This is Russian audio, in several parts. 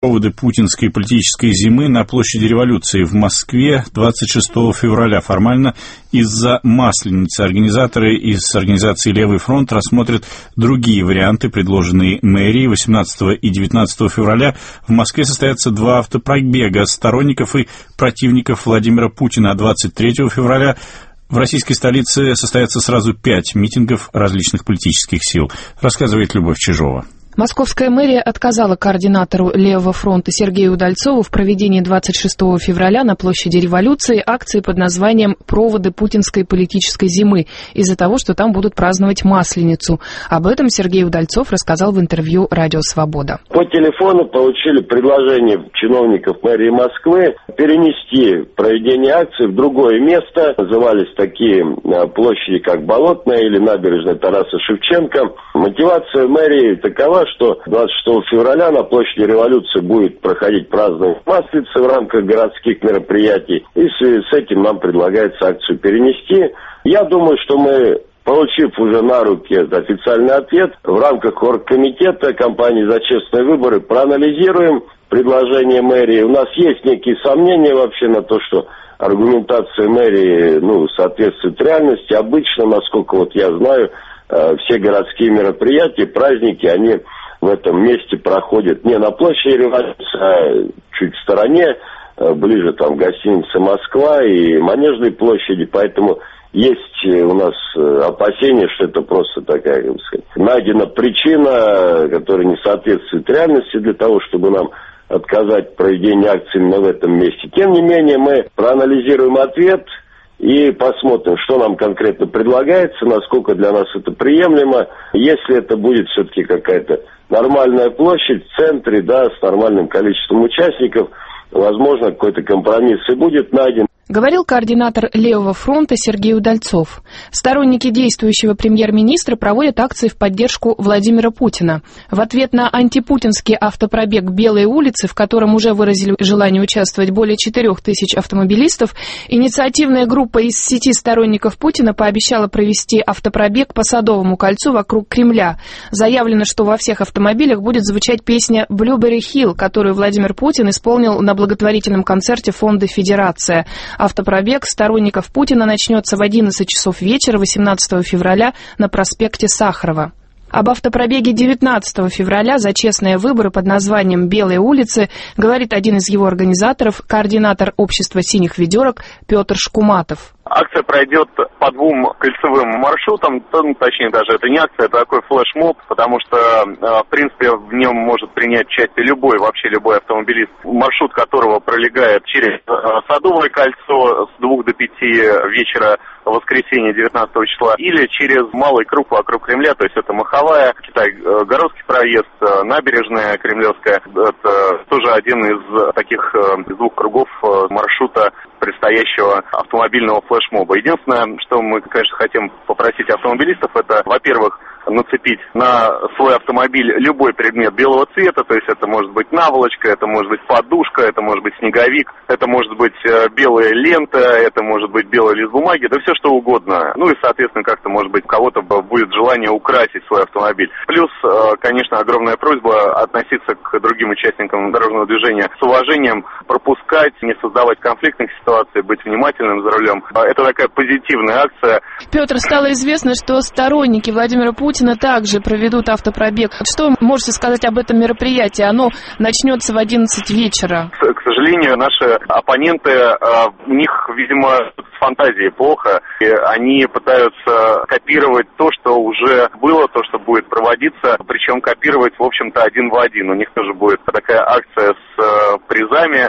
Поводы путинской политической зимы на площади Революции в Москве 26 февраля. Формально из-за Масленицы организаторы из организации «Левый фронт» рассмотрят другие варианты, предложенные мэрией. 18 и 19 февраля в Москве состоятся два автопробега сторонников и противников Владимира Путина. А 23 февраля в российской столице состоятся сразу 5 митингов различных политических сил, рассказывает Любовь Чижова. Московская мэрия отказала координатору Левого фронта Сергею Удальцову в проведении 26 февраля на площади Революции акции под названием «Проводы путинской политической зимы» из-за того, что там будут праздновать Масленицу. Об этом Сергей Удальцов рассказал в интервью «Радио Свобода». По телефону получили предложение чиновников мэрии Москвы перенести проведение акции в другое место. Назывались такие площади, как Болотная или набережная Тараса Шевченко. Мотивация мэрии такова, что 26 февраля на площади Революции будет проходить празднование Масленицы в рамках городских мероприятий. И в связи с этим нам предлагается акцию перенести. Я думаю, что мы, получив уже на руки официальный ответ, в рамках оргкомитета компании «За честные выборы» проанализируем предложение мэрии. У нас есть некие сомнения вообще на то, что аргументация мэрии соответствует реальности. Обычно, насколько я знаю, все городские мероприятия, праздники, они в этом месте проходят не на площади Революции, а чуть в стороне, ближе к гостинице «Москва» и Манежной площади. Поэтому есть у нас опасения, что это просто такая, найдена причина, которая не соответствует реальности для того, чтобы нам отказать в проведении акции именно в этом месте. Тем не менее, мы проанализируем ответ и посмотрим, что нам конкретно предлагается, насколько для нас это приемлемо. Если это будет все-таки какая-то нормальная площадь в центре, с нормальным количеством участников, возможно, какой-то компромисс и будет найден. Говорил координатор Левого фронта Сергей Удальцов. Сторонники действующего премьер-министра проводят акции в поддержку Владимира Путина. В ответ на антипутинский автопробег «Белые улицы», в котором уже выразили желание участвовать более 4000 автомобилистов, инициативная группа из сети сторонников Путина пообещала провести автопробег по Садовому кольцу вокруг Кремля. Заявлено, что во всех автомобилях будет звучать песня «Blueberry Hill», которую Владимир Путин исполнил на благотворительном концерте фонда «Федерация». Автопробег сторонников Путина начнется в 11 часов вечера 18 февраля на проспекте Сахарова. Об автопробеге 19 февраля за честные выборы под названием «Белые улицы» говорит один из его организаторов, координатор общества «Синих ведерок» Петр Шкуматов. Акция пройдет по двум кольцевым маршрутам, точнее даже это не акция, это такой флешмоб, потому что, в принципе, в нем может принять участие любой автомобилист, маршрут которого пролегает через Садовое кольцо с 2 до 5 вечера в воскресенье 19 числа, или через Малый круг вокруг Кремля, то есть это Маховая, Китай-Городский проезд, Набережная Кремлевская. Это тоже один из таких двух кругов маршрута предстоящего автомобильного флешмоба. Единственное, что мы, конечно, хотим попросить автомобилистов, это, во-первых, нацепить на свой автомобиль любой предмет белого цвета, то есть это может быть наволочка, это может быть подушка, это может быть снеговик, это может быть белая лента, это может быть белый лист бумаги, да все что угодно. И, соответственно, как-то, может быть, у кого-то будет желание украсить свой автомобиль. Плюс, конечно, огромная просьба относиться к другим участникам дорожного движения с уважением, пропускать, не создавать конфликтных ситуаций, быть внимательным за рулем. Это такая позитивная акция. Петр, стало известно, что сторонники Владимира Путина также проведут автопробег. Что можете сказать об этом мероприятии? Оно начнется в 11 вечера. К сожалению, наши оппоненты, у них, видимо, с фантазией плохо. И они пытаются копировать то, что уже было, то, что будет проводиться, причем копировать, в общем-то, один в один. У них тоже будет такая акция с призами,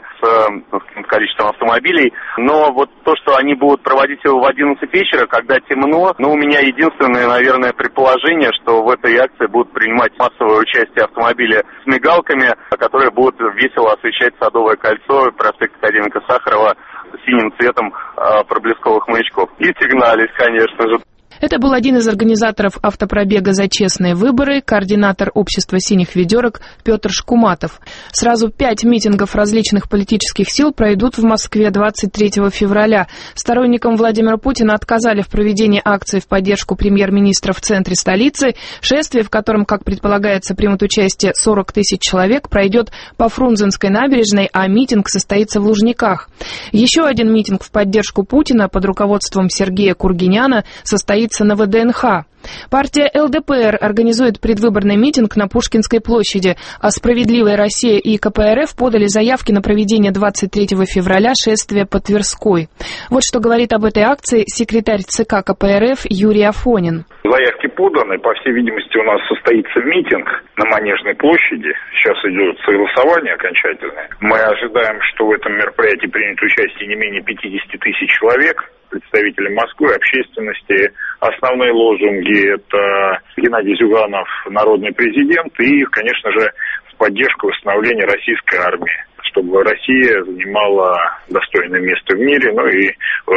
с количеством автомобилей. Но вот то, что они будут проводить его в 11 вечера, когда темно, у меня единственное, наверное, предположение, что в этой акции будут принимать массовое участие автомобили с мигалками, которые будут весело освещать Садовое кольцо, проспект Академика Сахарова синим цветом проблесковых маячков. И сигналить, конечно же. Это был один из организаторов автопробега «За честные выборы», координатор общества «Синих ведерок» Петр Шкуматов. Сразу 5 митингов различных политических сил пройдут в Москве 23 февраля. Сторонникам Владимира Путина отказали в проведении акции в поддержку премьер-министра в центре столицы. Шествие, в котором, как предполагается, примут участие 40 тысяч человек, пройдет по Фрунзенской набережной, а митинг состоится в Лужниках. Еще один митинг в поддержку Путина под руководством Сергея Кургиняна состоится на ВДНХ. Партия ЛДПР организует предвыборный митинг на Пушкинской площади, а «Справедливая Россия» и КПРФ подали заявки на проведение 23 февраля шествия по Тверской. Вот что говорит об этой акции секретарь ЦК КПРФ Юрий Афонин. Заявки поданы, по всей видимости, у нас состоится митинг на Манежной площади. Сейчас идет согласование окончательное. Мы ожидаем, что в этом мероприятии примет участие не менее 50 тысяч человек, представители Москвы, общественности. Основные лозунги – это Геннадий Зюганов, народный президент, и, конечно же, в поддержку восстановления российской армии, чтобы Россия занимала достойное место в мире, ну и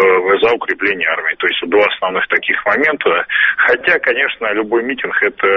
за укрепление армии. То есть два основных таких момента. Хотя, конечно, любой митинг – это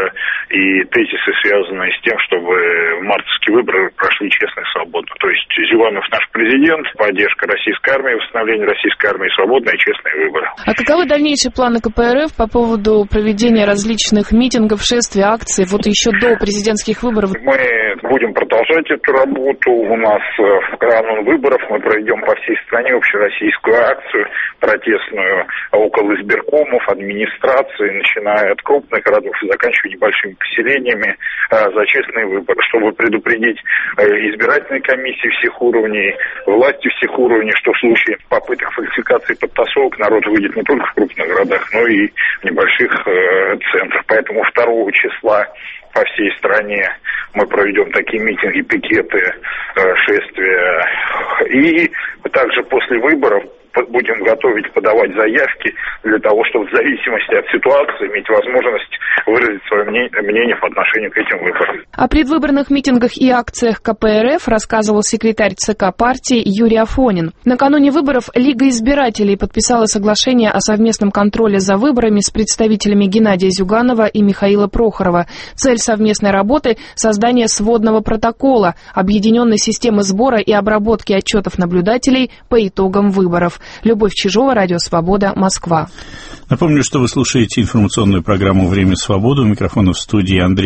и тезисы, связанные с тем, чтобы мартовские выборы прошли честно и свободно. То есть Зюганов наш президент, поддержка российской армии, восстановление российской армии, свободные и честные выборы. А каковы дальнейшие планы КПРФ по поводу проведения различных митингов, шествий, акций, вот еще до президентских выборов? Мы будем продолжать эту работу. У нас в канун выборов мы проведем по всей стране общероссийскую акцию протестную около избиркомов, администрации, начиная от крупных городов и заканчивая небольшими поселениями, за честные выборы, чтобы предупредить избирательные комиссии всех уровней, власти всех уровней, что в случае попыток фальсификации подтасовок народ выйдет не только в крупных городах, но и в небольших центрах. Поэтому 2 числа по всей стране мы проведем такие митинги, пикеты, шествия. И также после выборов будем готовить, подавать заявки для того, чтобы в зависимости от ситуации иметь возможность выразить свое мнение по отношению к этим выборам. О предвыборных митингах и акциях КПРФ рассказывал секретарь ЦК партии Юрий Афонин. Накануне выборов Лига избирателей подписала соглашение о совместном контроле за выборами с представителями Геннадия Зюганова и Михаила Прохорова. Цель совместной работы – создание сводного протокола, объединенной системы сбора и обработки отчетов наблюдателей по итогам выборов. Любовь Чижова, Радио Свобода, Москва. Напомню, что вы слушаете информационную программу «Время свободы». У микрофона в студии Андрей